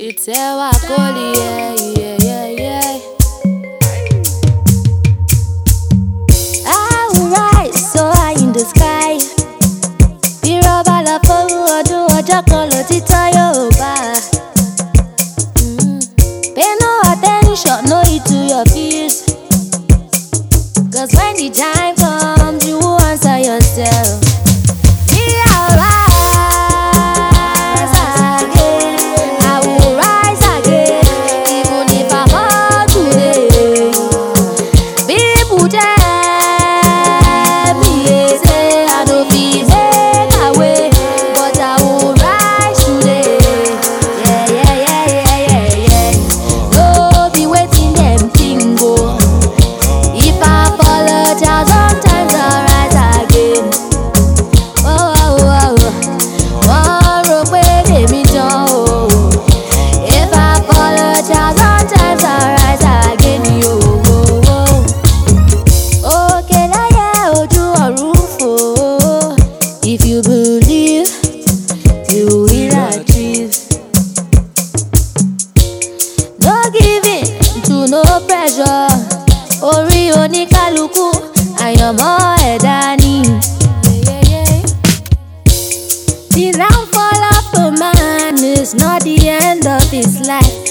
It's Ewa Koli, yeah. I will rise so high in the sky. Be rubber la foru odun ojo kan lo tito Yoruba. Pay no attention, no heed to your fears. Cause when the time comes, you will answer yourself. If you believe, you will achieve. No giving to no pressure. Orí oníkálukú, àyànmọ́ ẹ̀dá ni. The downfall of a man is not the end of his life.